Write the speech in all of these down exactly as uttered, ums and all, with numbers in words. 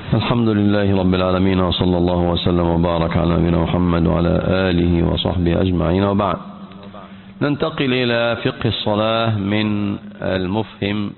الحمد لله رب العالمين، وصلى الله وسلم وبارك على نبينا محمد وعلى آله وصحبه أجمعين، وبعد. ننتقل إلى فقه الصلاة من المفهم،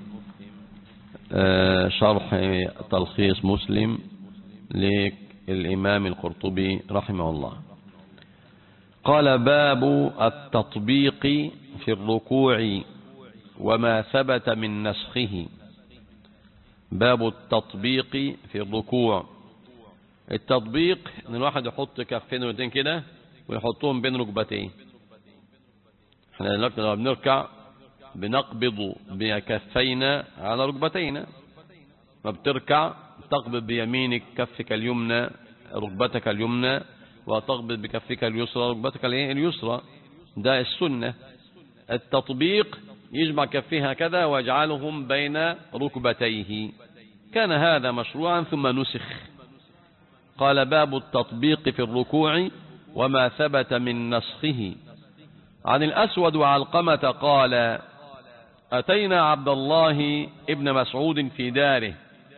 شرح تلخيص مسلم للإمام القرطبي رحمه الله. قال: باب التطبيق في الركوع وما ثبت من نسخه. باب التطبيق في الركوع. التطبيق ان الواحد يحط كفين والاثنين كده ويحطهم بين ركبتين. احنا لما بنركع بنقبض بكفينا على ركبتينا، ما بتركع تقبض بيمينك كفك اليمنى ركبتك اليمنى، وتقبض بكفك اليسرى ركبتك اليسرى. ده السنة. التطبيق يجمع كفيه هكذا ويجعلهم بين ركبتيه. كان هذا مشروعا ثم نسخ. قال: باب التطبيق في الركوع وما ثبت من نسخه. عن الأسود وعلقمة قال: أتينا عبد الله ابن مسعود في داره.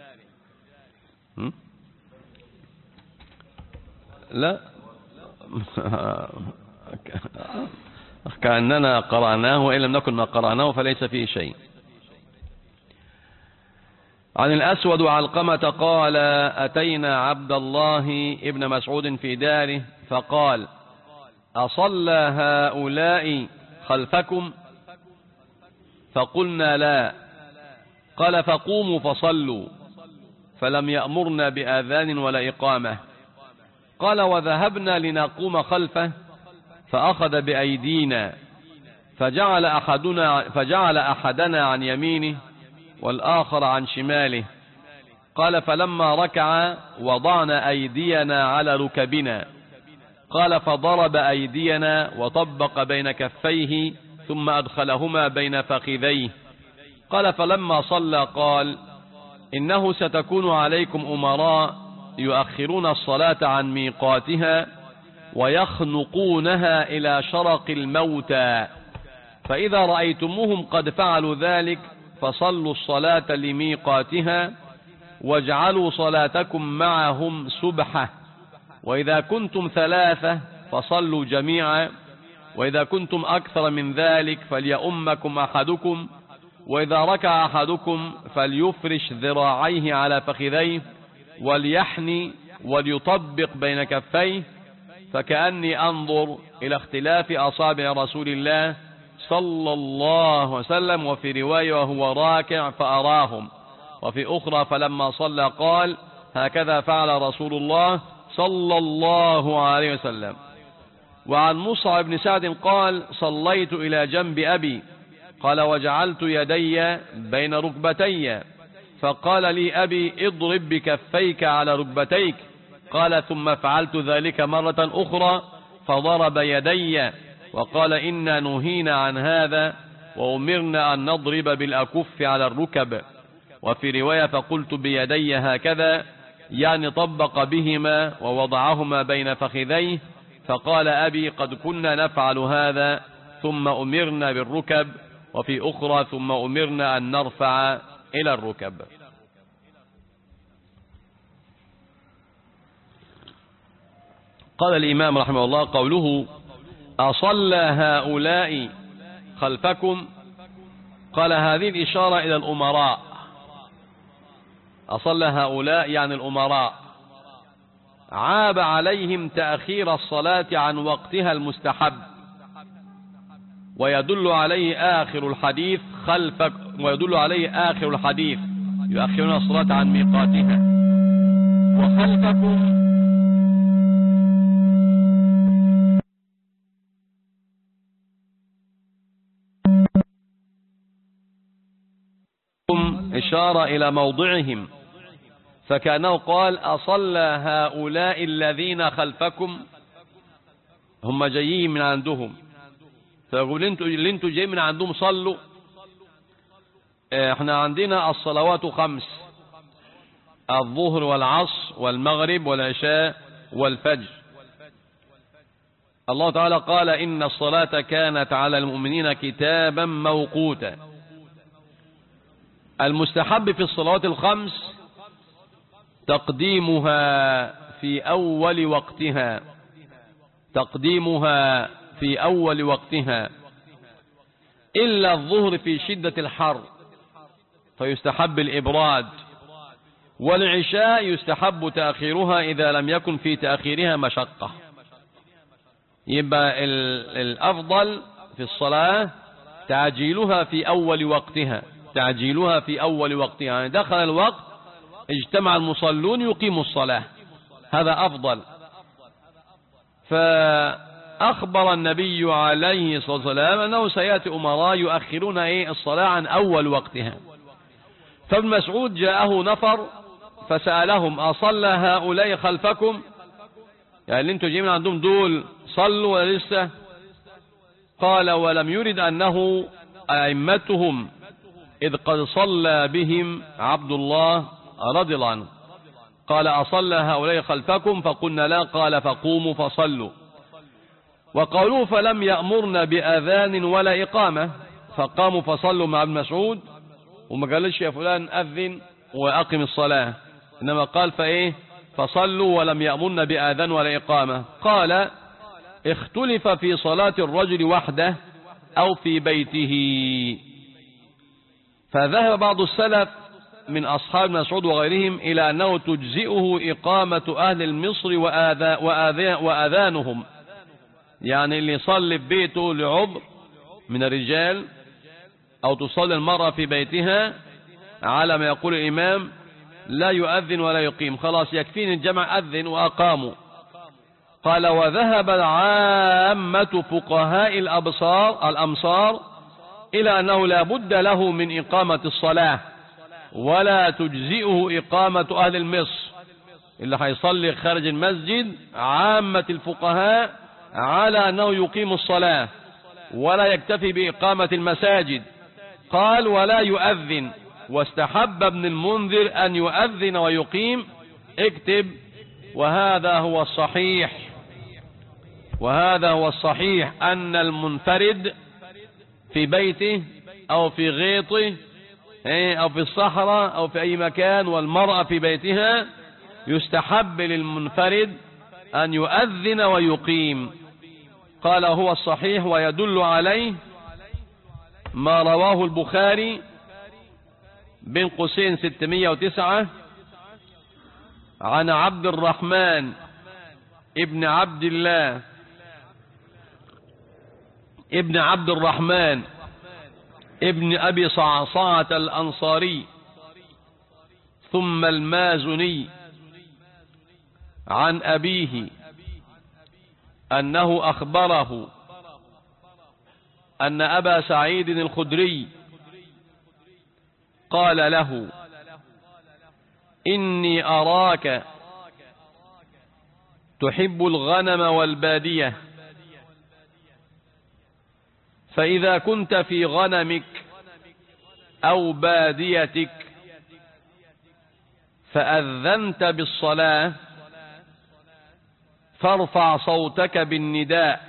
لا كأننا قرأناه، وإن لم نكن ما قرأناه فليس فيه شيء. عن الأسود وعلقمة قال: أتينا عبد الله ابن مسعود في داره فقال: أصلى هؤلاء خلفكم؟ فقلنا: لا. قال: فقوموا فصلوا. فلم يأمرنا بآذان ولا إقامة. قال: وذهبنا لنقوم خلفه فأخذ بأيدينا، فجعل أحدنا, فجعل أحدنا عن يمينه والآخر عن شماله. قال: فلما ركع وضعنا أيدينا على ركبنا. قال: فضرب أيدينا وطبق بين كفيه ثم أدخلهما بين فخذيه. قال: فلما صلى قال: إنه ستكون عليكم أمراء يؤخرون الصلاة عن ميقاتها ويخنقونها إلى شرق الموتى، فإذا رأيتموهم قد فعلوا ذلك فصلوا الصلاة لميقاتها واجعلوا صلاتكم معهم سبحة، وإذا كنتم ثلاثة فصلوا جميعا، وإذا كنتم أكثر من ذلك فليؤمكم أحدكم، وإذا ركع أحدكم فليفرش ذراعيه على فخذيه وليحني وليطبق بين كفيه، فكأني أنظر إلى اختلاف أصابع رسول الله صلى الله عليه وسلم، وفي رواية وهو راكع فأراهم، وفي أخرى فلما صلى قال: هكذا فعل رسول الله صلى الله عليه وسلم. وعن مصعب بن سعد قال: صليت إلى جنب أبي. قال: وجعلت يدي بين ركبتي، فقال لي أبي: اضرب بكفيك على ركبتيك. قال: ثم فعلت ذلك مرة أخرى فضرب يدي، وقال: إنا نهينا عن هذا وأمرنا أن نضرب بالأكف على الركب. وفي رواية: فقلت بيدي هكذا، يعني طبق بهما ووضعهما بين فخذيه. فقال أبي: قد كنا نفعل هذا ثم أمرنا بالركب. وفي أخرى: ثم أمرنا أن نرفع إلى الركب. قال الإمام رحمه الله: قوله أصلى هؤلاء خلفكم، قال هذه الإشارة إلى الأمراء. أصلى هؤلاء يعني الأمراء. عاب عليهم تأخير الصلاة عن وقتها المستحب، ويدل عليه آخر الحديث خلفك ويدل عليه آخر الحديث يؤخرون الصلاة عن ميقاتها. وخلفكم إشارة إلى موضعهم، فكأنه قال: أصلى هؤلاء الذين خلفكم، هم جايين من عندهم، فيقول اللي انتوا جايين من عندهم صلوا. احنا عندنا الصلوات خمس: الظهر والعصر والمغرب والعشاء والفجر. الله تعالى قال: إن الصلاة كانت على المؤمنين كتابا موقوتا. المستحب في الصلوات الخمس تقديمها في أول وقتها تقديمها في أول وقتها إلا الظهر في شدة الحر فيستحب الإبراد، والعشاء يستحب تأخيرها إذا لم يكن في تأخيرها مشقة. يبقى الأفضل في الصلاة تعجيلها في أول وقتها تعجيلها في أول وقتها يعني دخل الوقت اجتمع المصلون يقيموا الصلاة، هذا أفضل. فأخبر النبي عليه الصلاة والسلام أنه سيأتي أمراء يؤخرون إيه الصلاة عن أول وقتها. فابن مسعود جاءه نفر فسألهم أصلى هؤلاء خلفكم؟ يعني اللي انتوا جايين عندهم دول صلوا ولا لسه؟ قال ولم يرد أنه أئمتهم إذ قد صلى بهم عبد الله رضي الله عنه. قال أصلى هؤلاء خلفكم؟ فقلنا لا. قال فقوموا فصلوا. وقالوا فلم يأمرنا بأذان ولا إقامة، فقاموا فصلوا مع ابن مسعود وما قالش يا فلان أذن وأقم الصلاة، إنما قال فإيه فصلوا ولم يأمرنا بأذان ولا إقامة. قال اختلف في صلاة الرجل وحده أو في بيته، فذهب بعض السلف من أصحاب مسعود وغيرهم إلى أنه تجزئه إقامة أهل المصر وآذانهم، يعني اللي يصلي في بيته لعذر من الرجال أو تصلي المرأة في بيتها على ما يقول الإمام لا يؤذن ولا يقيم، خلاص يكفين الجمع أذن وأقاموا. قال وذهب عامة فقهاء الأبصار الأمصار إلى أنه لا بد له من إقامة الصلاة ولا تجزئه إقامة أهل المصر، اللي هيصلي خارج المسجد عامة الفقهاء على أنه يقيم الصلاة ولا يكتفي بإقامة المساجد. قال ولا يؤذن، واستحب ابن المنذر أن يؤذن ويقيم. اكتب وهذا هو الصحيح وهذا هو الصحيح أن المنفرد في بيته أو في غيطه أو في الصحراء أو في أي مكان والمرأة في بيتها يستحب للمنفرد أن يؤذن ويقيم. قال هو الصحيح، ويدل عليه ما رواه البخاري بين قوسين ستمائة وتسعة عن عبد الرحمن ابن عبد الله ابن عبد الرحمن ابن أبي صعصعة الأنصاري ثم المازني عن أبيه أنه أخبره أن أبا سعيد الخدري قال له إني أراك تحب الغنم والبادية، فإذا كنت في غنمك أو باديتك فأذنت بالصلاة فارفع صوتك بالنداء.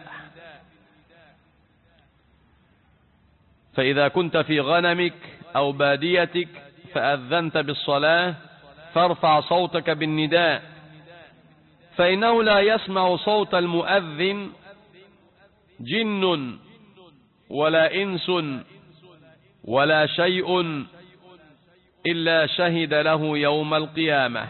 فإذا كنت في غنمك أو باديتك فأذنت بالصلاة فارفع صوتك بالنداء، فإنه لا يسمع صوت المؤذن جن ولا إنس ولا شيء إلا شهد له يوم القيامة.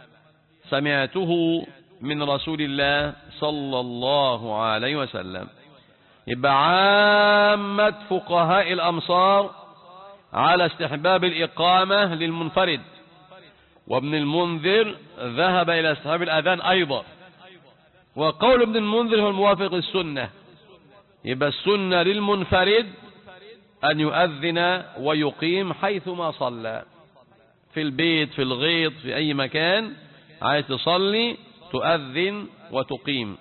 سمعته من رسول الله صلى الله عليه وسلم. يبقى عامة فقهاء الأمصار على استحباب الإقامة للمنفرد، وابن المنذر ذهب إلى استحباب الأذان أيضا، وقول ابن المنذر هو الموافق للسنة. يبقى السنة للمنفرد أن يؤذن ويقيم حيثما صلى، في البيت في الغيط في أي مكان عايز تصلي تؤذن وتقيم.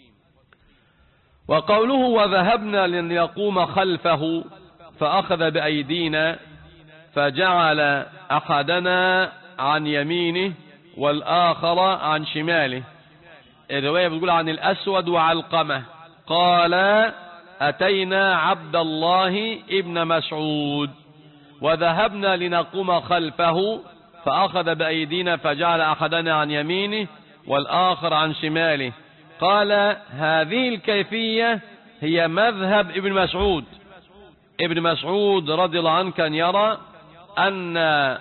وقوله وذهبنا لنقوم خلفه فأخذ بأيدينا فجعل أحدنا عن يمينه والآخر عن شماله. الرواية بتقول عن الأسود وعلقمة قال أتينا عبد الله ابن مسعود وذهبنا لنقوم خلفه فأخذ بأيدينا فجعل أحدنا عن يمينه والآخر عن شماله. قال هذه الكيفية هي مذهب ابن مسعود. ابن مسعود رضي الله عنه كان يرى أن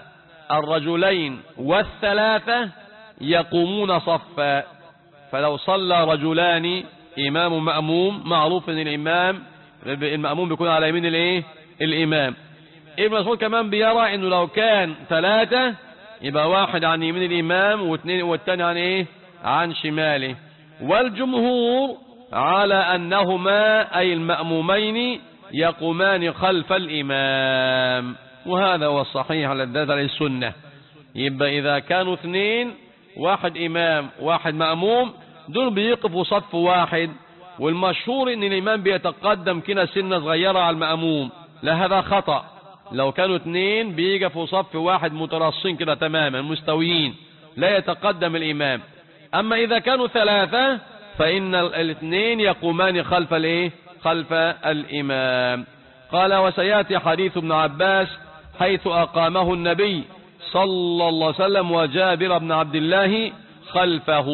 الرجلين والثلاثة يقومون صفا، فلو صلى رجلان إمام مأموم، معروف أن الإمام المأموم بيكون على يمين الايه الإمام. ابن مسعود كمان بيرى أنه لو كان ثلاثة يبقى واحد عن يمين الإمام واثنين والثاني عن ايه عن شماله. والجمهور على أنهما أي المأمومين يقومان خلف الإمام، وهذا هو الصحيح على الدلالة عليه السنة. يبقى إذا كانوا اثنين، واحد إمام واحد مأموم، دول بيقفوا صف واحد، والمشهور ان الإمام بيتقدم كده سنة صغيرة على المأموم. لا، هذا خطأ. لو كانوا اثنين بيقفوا صف واحد مترصين كده تماما مستويين، لا يتقدم الإمام. أما إذا كانوا ثلاثة فإن الاثنين يقومان خلف الايه خلف الإمام. قال وسيأتي حديث ابن عباس حيث أقامه النبي صلى الله عليه وسلم وجابر بن عبد الله خلفه،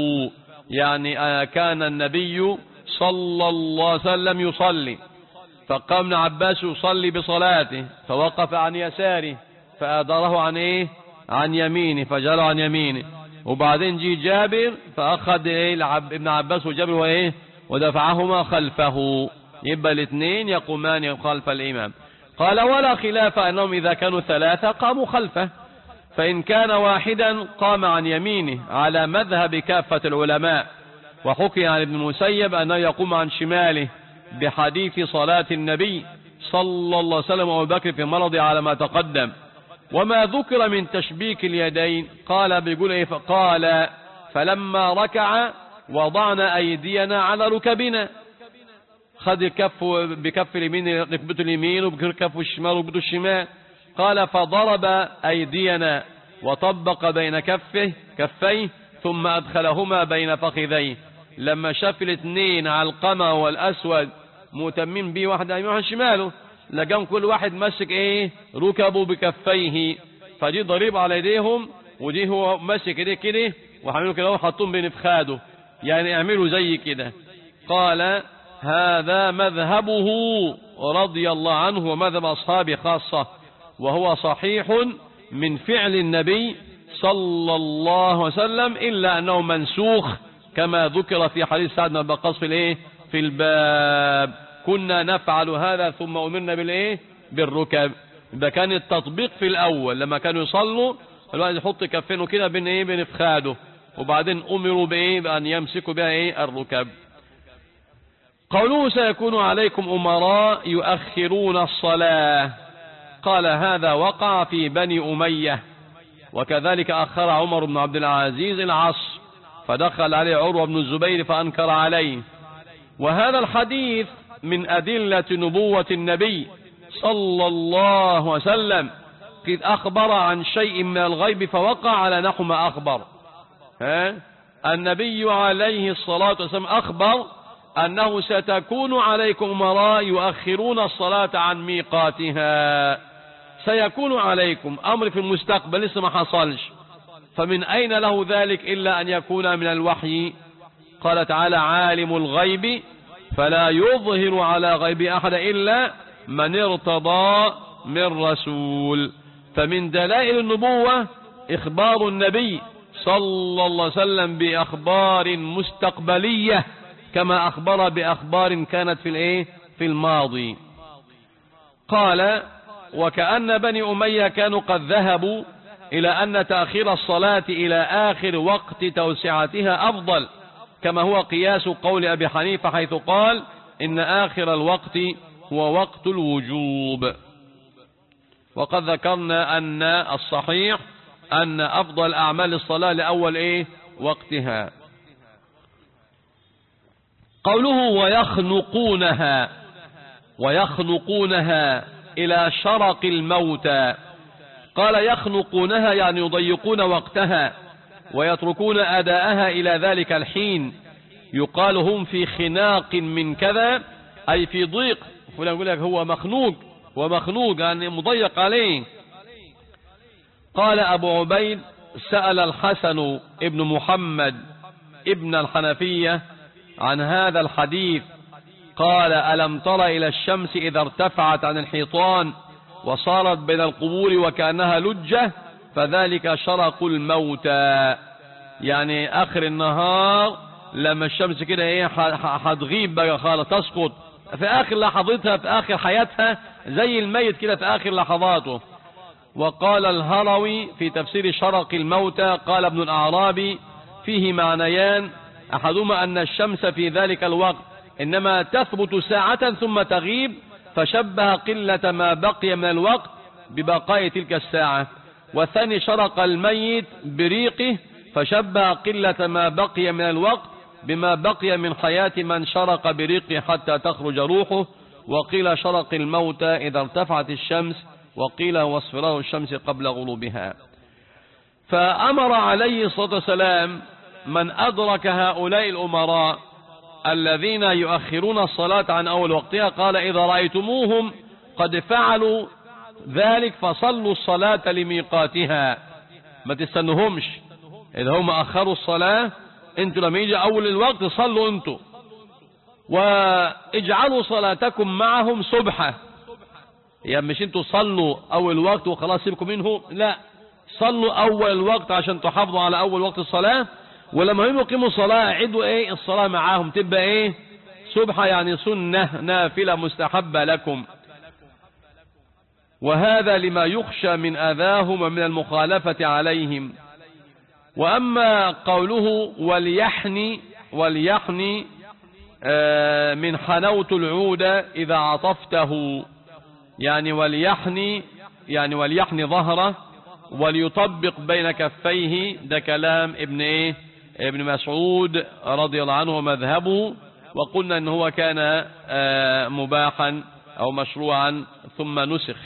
يعني كان النبي صلى الله عليه وسلم يصلي، فقام ابن عباس يصلي بصلاته فوقف عن يساره فأداره عن ايه عن يمينه فجرى عن يمينه، وبعدين جي جابر فأخذ ايه ابن عباس وجابر وايه ودفعهما خلفه. يبقى الاثنين يقومان خلف الإمام. قال ولا خلاف أنهم إذا كانوا ثلاثة قاموا خلفه، فإن كان واحدا قام عن يمينه على مذهب كافة العلماء. وحكي عن ابن المسيب أنه يقوم عن شماله بحديث صلاة النبي صلى الله عليه وسلم وأبو بكر في مرضه على ما تقدم. وما ذكر من تشبيك اليدين قال بيقول ايه فقال فلما ركع وضعنا أيدينا على ركبنا، خذ كف بكف اليمين ركبته اليمين وبكف الشمال ركبته الشمال. قال فضرب أيدينا وطبق بين كفه كفيه ثم أدخلهما بين فخذيه. لما شاف الاثنين علقمة والأسود متمم به واحد يمين واحد شماله، لقام كل واحد ماسك ايه ركبه بكفيه، فدي ضريب على ايديهم ودي هو ماسك ايديه كده وعملوا كده وحطهم بين فخاده، يعني اعملوا زي كده. قال هذا مذهبه رضي الله عنه ومذهب أصحابه خاصة، وهو صحيح من فعل النبي صلى الله عليه وسلم، إلا أنه منسوخ كما ذكر في حديث سعد بن أبي وقاص في الايه في الباب. كنا نفعل هذا ثم أمرنا بالايه بالركب. ده كان التطبيق في الأول لما كانوا يصلوا الواحد يحط كفينه كده بين ايه بين فخاده، وبعدين أمروا بايه بأن يمسكوا بها ايه الركب. قوله سيكون عليكم أمراء يؤخرون الصلاة، قال هذا وقع في بني أمية، وكذلك أخر عمر بن عبد العزيز العصر فدخل عليه عروة بن الزبير فأنكر عليه. وهذا الحديث من أدلة نبوة النبي صلى الله عليه وسلم، قد أخبر عن شيء من الغيب فوقع على نحو ما أخبر. ها؟ النبي عليه الصلاة والسلام أخبر أنه ستكون عليكم أمراء يؤخرون الصلاة عن ميقاتها. سيكون عليكم أمر في المستقبل لسه ما حصلش، فمن أين له ذلك إلا أن يكون من الوحي. قال تعالى عالم الغيب فلا يظهر على غيب أحد إلا من ارتضى من رسول. فمن دلائل النبوة إخبار النبي صلى الله عليه وسلم بأخبار مستقبلية كما أخبر بأخبار كانت في الايه في الماضي. قال وكأن بني أمية كانوا قد ذهبوا إلى أن تأخير الصلاة إلى آخر وقت توسعتها أفضل، كما هو قياس قول أبي حنيفة حيث قال إن آخر الوقت هو وقت الوجوب. وقد ذكرنا أن الصحيح أن أفضل أعمال الصلاة لأول إيه وقتها. قوله ويخنقونها، ويخنقونها إلى شرق الموتى. قال يخنقونها يعني يضيقون وقتها ويتركون أداءها إلى ذلك الحين. يقال هم في خناق من كذا أي في ضيق. فلان يقول لك هو مخنوق ومخنوق يعني مضيق عليه. قال أبو عبيد سأل الحسن ابن محمد ابن الحنفية عن هذا الحديث، قال ألم تر إلى الشمس إذا ارتفعت عن الحيطان وصارت بين القبور وكأنها لجة فذلك شرق الموتى. يعني آخر النهار لما الشمس كده ايه هتغيب بقى خالص، تسقط في آخر لحظتها، في آخر حياتها، زي الميت كده في آخر لحظاته. وقال الهروي في تفسير شرق الموتى قال ابن الأعرابي فيه معنيان، أحدهما أن الشمس في ذلك الوقت إنما تثبت ساعة ثم تغيب، فشبه قلة ما بقي من الوقت ببقاء تلك الساعة. والثاني شرق الميت بريقه، فشبه قلة ما بقي من الوقت بما بقي من حياة من شرق بريقه حتى تخرج روحه. وقيل شرق الموتى إذا ارتفعت الشمس، وقيل واصفرار الشمس قبل غروبها. فأمر عليه الصلاة والسلام من أدرك هؤلاء الأمراء الذين يؤخرون الصلاة عن أول وقتها، قال إذا رأيتموهم قد فعلوا ذلك فصلوا الصلاة لميقاتها، ما تستنهمش. إذا هم أخروا الصلاة، انتوا لما يجي أول الوقت صلوا انتوا، واجعلوا صلاتكم معهم صبحة. يعني مش انتوا صلوا أول وقت وخلاص سيبكم منه، لا، صلوا أول الوقت عشان تحافظوا على أول وقت الصلاة، ولما هم يقيموا الصلاة عدوا ايه الصلاة معاهم، تبقى ايه صبحة، يعني سنة نافلة مستحبة لكم. وهذا لما يخشى من أذاهم ومن المخالفة عليهم. وأما قوله وليحني وليحني آه من حنوت العود إذا عطفته، يعني وليحني يعني وليحني ظهره وليطبق بين كفيه، ده كلام ابن ايه ابن مسعود رضي الله عنه ومذهبه. وقلنا ان هو كان آه مباحا او مشروعا ثم نسخ.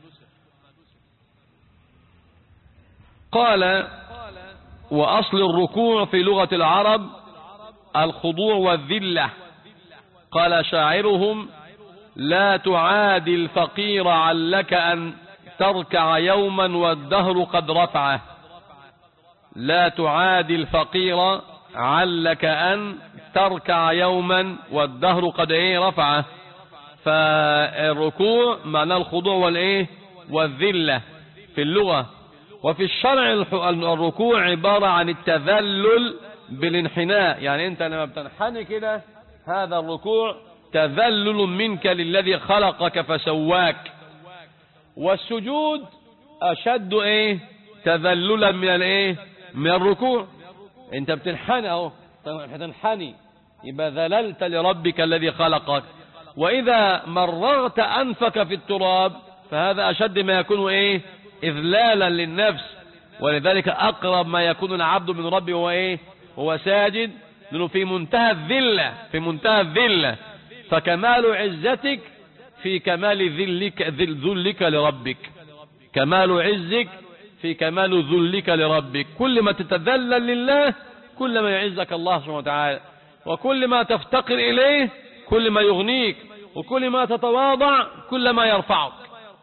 قال وأصل الركوع في لغة العرب الخضوع والذلة. قال شاعرهم لا تعادي الفقير علك أن تركع يوما والدهر قد رفعه. لا تعادي الفقير علك أن تركع يوما والدهر قد ايه رفعه. فالركوع معناه الخضوع والايه والذلة في اللغة. وفي الشرع الركوع عبارة عن التذلل بالانحناء، يعني انت لما بتنحني كده هذا الركوع تذلل منك للذي خلقك فسواك. والسجود اشد ايه تذللا من الايه من الركوع. انت بتنحني اهو، هتنحني يبقى ذللت لربك الذي خلقك. واذا مررت انفك في التراب فهذا اشد ما يكون ايه إذلالا للنفس. ولذلك أقرب ما يكون العبد من ربه هو إيه هو ساجد، لأنه في منتهى الذلة في منتهى الذلة. فكمال عزتك في كمال ذلك ذلك لربك، كمال عزك في كمال ذلك لربك. كل ما تتذلل لله كل ما يعزك الله سبحانه وتعالى، وكل ما تفتقر إليه كل ما يغنيك، وكل ما تتواضع كل ما يرفعك.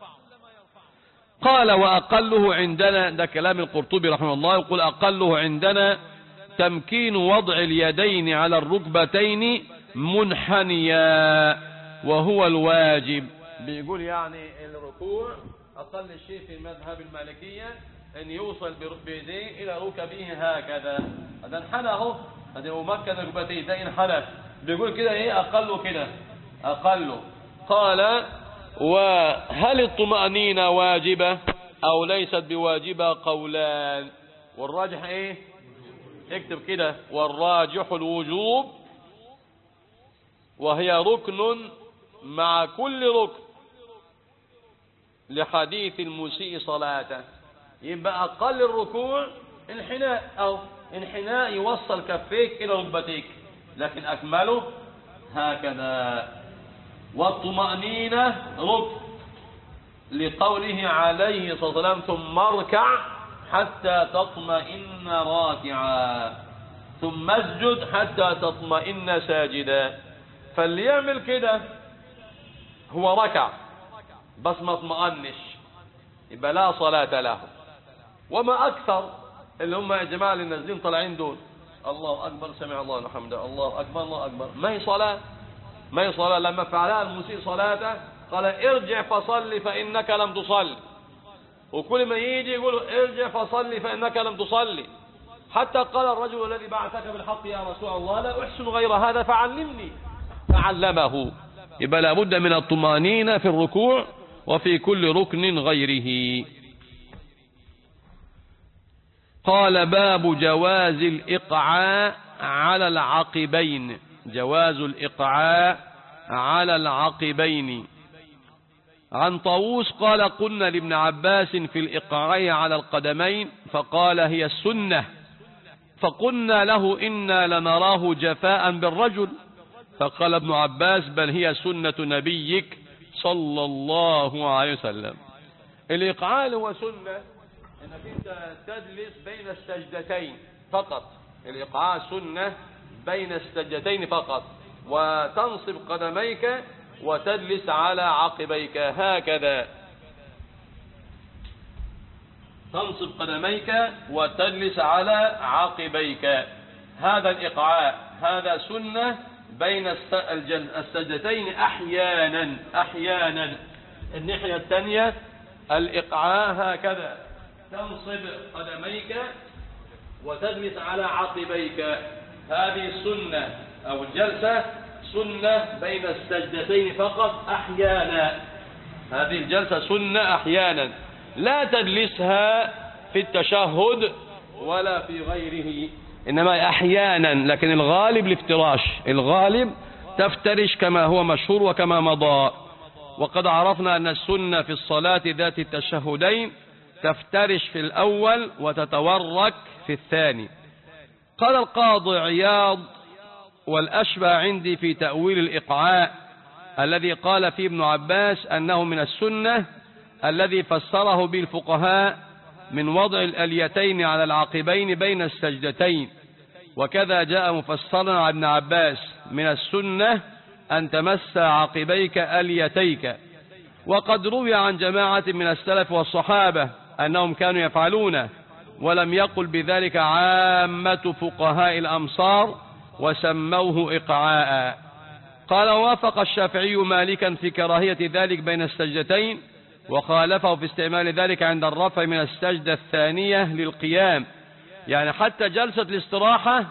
قال وأقله عندنا، ده كلام القرطبي رحمه الله، يقول أقله عندنا تمكين وضع اليدين على الركبتين منحنيا وهو الواجب. بيقول يعني الركوع أقل شيء في مذهب المالكية أن يوصل بيديه إلى ركبه هكذا. هذا انحنى اهو، هذا ممكن ركبتيه، ده انحنى. بيقول كده ايه أقله كده أقله. قال وهل الطمأنينة واجبة أو ليست بواجبة؟ قولان، والراجح ايه اكتب كده والراجح الوجوب، وهي ركن مع كل ركن لحديث المسيء صلاته. يبقى أقل الركوع انحناء، أو انحناء يوصل كفيك إلى ركبتيك، لكن أكمله هكذا. والطمأنينة ركن لقوله عليه الصلاة والسلام ثم اركع حتى تطمئن راكعا ثم اسجد حتى تطمئن ساجدا. فاللي يعمل كده هو ركع بس ما اطمأنش، يبقى لا صلاة له. وما أكثر اللي هم يا جماعة اللي نازلين طالعين دول الله أكبر سمع الله الحمد الله أكبر الله أكبر، ما هي صلاة، ما هي صلاة. لما فعلها المسيء صلاته قال ارجع فصلي فإنك لم تصلي، وكل ما يجي يقول ارجع فصلي فإنك لم تصلي، حتى قال الرجل الذي بعثك بالحق يا رسول الله لا أحسن غير هذا فعلمني، فعلمه. يبقى لابد من الطمأنينة في الركوع وفي كل ركن غيره. قال باب جواز الإقعاء على العقبين، جواز الإقعاء على العقبين. عن طاووس قال قلنا لابن عباس في الإقعاء على القدمين فقال هي السنة، فقلنا له إنا لنراه جفاء بالرجل، فقال ابن عباس بل هي سنة نبيك صلى الله عليه وسلم. الإقعاء هو سنة انك انت تجلس بين السجدتين فقط، الإقعاء سنة بين السجدتين فقط، وتنصب قدميك وتجلس على عقبيك هكذا، تنصب قدميك وتجلس على عقبيك، هذا الإقعاء، هذا سنة بين السجدتين أحيانا أحيانا. الناحية الثانية الإقعاء هكذا، تنصب قدميك وتجلس على عقبيك، هذه السنة أو الجلسة سنة بين السجدتين فقط أحيانا، هذه الجلسة سنة أحيانا، لا تجلسها في التشهد ولا في غيره، إنما أحيانا، لكن الغالب الافتراش، الغالب تفترش كما هو مشهور وكما مضى. وقد عرفنا أن السنة في الصلاة ذات التشهدين تفترش في الأول وتتورك في الثاني. قال القاضي عياض والأشبه عندي في تأويل الإقعاء الذي قال فيه ابن عباس أنه من السنة الذي فسره به الفقهاء من وضع الأليتين على العقبين بين السجدتين، وكذا جاء مفسرا عن ابن عباس من السنة أن تمس عقبيك أليتيك. وقد روي عن جماعة من السلف والصحابة أنهم كانوا يفعلونه، ولم يقل بذلك عامة فقهاء الأمصار وسموه إقعاء. قال وافق الشافعي مالكا في كراهية ذلك بين السجدتين، وخالفه في استعمال ذلك عند الرفع من السجدة الثانية للقيام، يعني حتى جلسة الاستراحة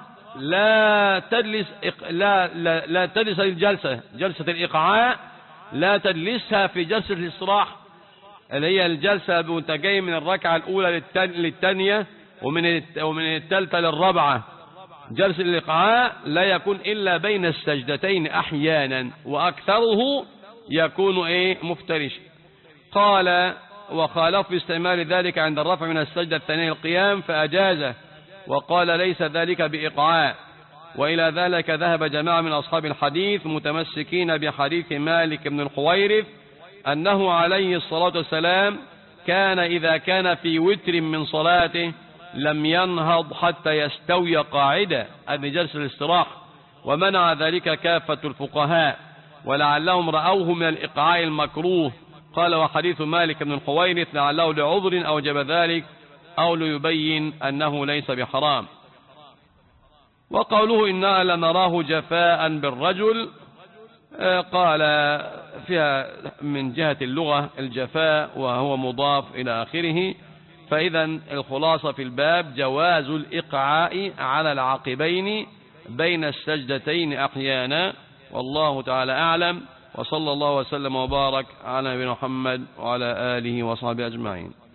لا تجلس لا لا, لا تجلس الجلسة جلسة الإقعاء لا تجلسها في جلسة الاستراحة اللي هي الجلسة وانت جاي من الركعة الأولى للثانية ومن ومن الثالثة للرابعة. جلسة الإقعاء لا يكون إلا بين السجدتين أحيانا، وأكثره يكون إيه مفترش. قال وخالف في استعمال ذلك عند الرفع من السجدة الثانية القيام فأجازه، وقال ليس ذلك بإقعاء. وإلى ذلك ذهب جماعة من أصحاب الحديث متمسكين بحديث مالك بن الحويرث أنه عليه الصلاة والسلام كان إذا كان في وتر من صلاته لم ينهض حتى يستوي قاعدة، هذه جلسة الاستراحة، ومنع ذلك كافة الفقهاء، ولعلهم رأوه من الإقعاء المكروه. قال وحديث مالك بن الحويرث لعله لعذر أوجب ذلك أو ليبين أنه ليس بحرام. وقوله إنا لنراه جفاء بالرجل قال فيها من جهة اللغة الجفاء وهو مضاف إلى آخره. فإذا الخلاصة في الباب جواز الإقعاء على العقبين بين السجدتين أحيانا، والله تعالى أعلم، وصلى الله وسلم وبارك على نبينا محمد وعلى آله وصحبه أجمعين.